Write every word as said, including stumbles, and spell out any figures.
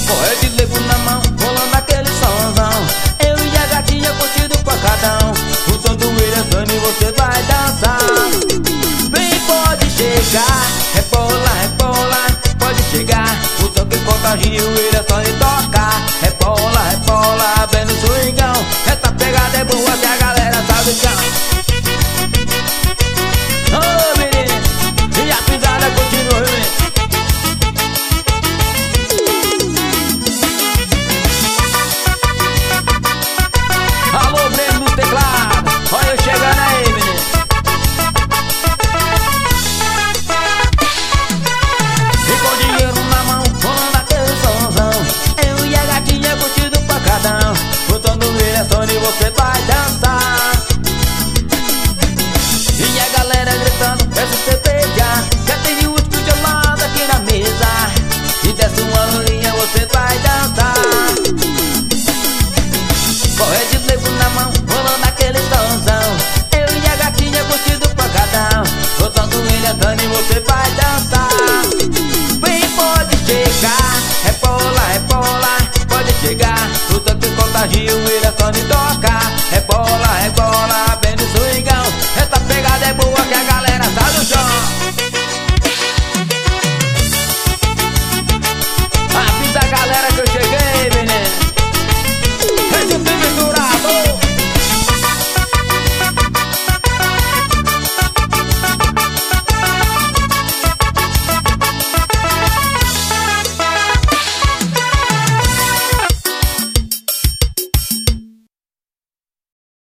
Corre de levo na mão, rolando aquele somzão. Eu e a gatinha curtindo com a cadão. O som do William e você vai dançar. Vem, pode chegar, rebola, rebola, pode chegar. O som que contagia o